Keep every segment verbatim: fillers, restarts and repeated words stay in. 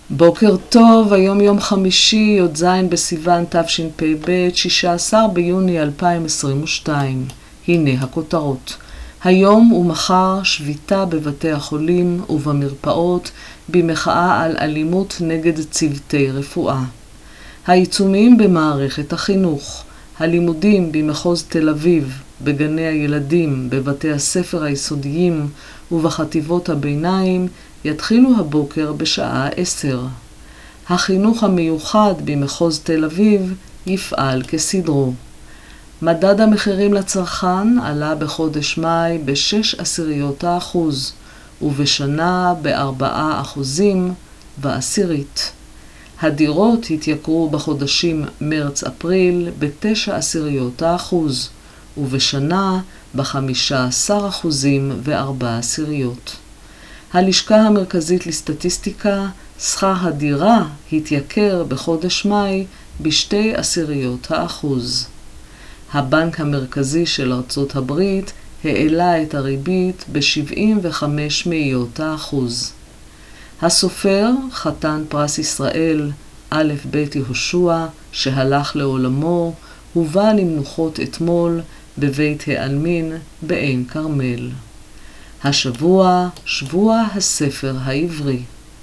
בוקר טוב, היום יום חמישי, י"ז בסיוון תשפ"ב, שישה עשר ביוני אלפיים עשרים ושתיים. הנה הכותרות. היום ומחר שביתה בבתי החולים ובמרפאות במחאה על אלימות נגד צוותי רפואה. העיצומים במערכת החינוך. הלימודים במחוז תל אביב, בגני הילדים, בבתי הספר היסודיים ובחטיבות הביניים יתחילו הבוקר בשעה עשר. החינוך המיוחד במחוז תל אביב יפעל כסדרו. מדד המחירים לצרכן עלה בחודש מאי בשש עשיריות האחוז ובשנה בארבעה אחוזים ועשירית. הדירות התייקרו בחודשים מרץ-אפריל בתשע עשיריות האחוז ובשנה בחמישה עשר אחוזים וארבע עשיריות. הלשכה המרכזית לסטטיסטיקה, שכר הדירה התייקר בחודש מאי בשתי עשיריות האחוז. הבנק המרכזי של ארצות הברית העלה את הריבית ב-שבעים וחמש מאיות האחוז. הסופר, חתן פרס ישראל, א' ב' יהושע, שהלך לעולמו, הובא למנוחות אתמול בבית העלמין בעין כרמל. השבוע, שבוע הספר העברי.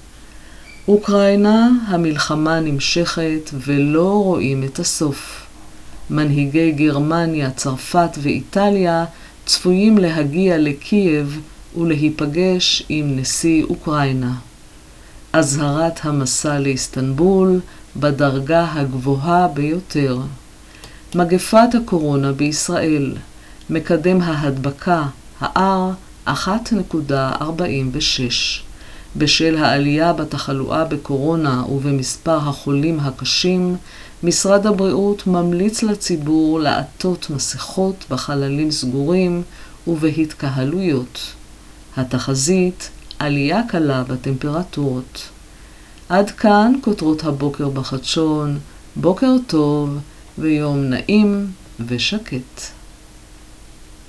אוקראינה, המלחמה נמשכת ולא רואים את הסוף. מנהיגי גרמניה, צרפת ואיטליה צפויים להגיע לקייב ולהיפגש עם נשיא אוקראינה. אזהרת המסע לאיסטנבול בדרגה הגבוהה ביותר. מגפת הקורונה בישראל. מקדם ההדבקה, ה-R, אחת נקודה ארבעים ושש. בשל העלייה בתחלואה בקורונה ובמספר החולים הקשים, משרד הבריאות ממליץ לציבור לעטות מסכות בחללים סגורים ובהתקהלויות. התחזית, עלייה קלה בטמפרטורות. עד כאן כותרות הבוקר בחדשון, בוקר טוב ויום נעים ושקט.